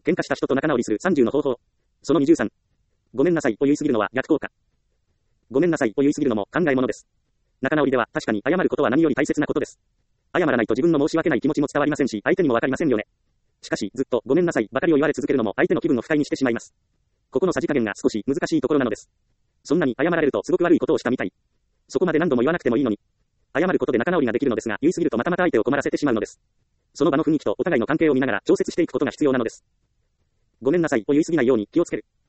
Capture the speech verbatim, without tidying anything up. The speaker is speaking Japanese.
喧嘩した人と仲直りするさんじゅうの方法。そのにじゅうさん。ごめんなさいを言いすぎるのは逆効果。ごめんなさいを言いすぎるのも考えものです。仲直りでは確かに謝ることは何より大切なことです。謝らないと自分の申し訳ない気持ちも伝わりませんし、相手にもわかりませんよね。しかし、ずっとごめんなさいばかりを言われ続けるのも相手の気分を不快にしてしまいます。ここのさじ加減が少し難しいところなのです。そんなに謝られるとすごく悪いことをしたみたい。そこまで何度も言わなくてもいいのに。謝ることで仲直りができるのですが、言いすぎるとまたまた相手を困らせてしまうのです。その場の雰囲気とお互いの関係を見ながら調節していくことが必要なのです。ごめんなさいを言いすぎないように気をつける。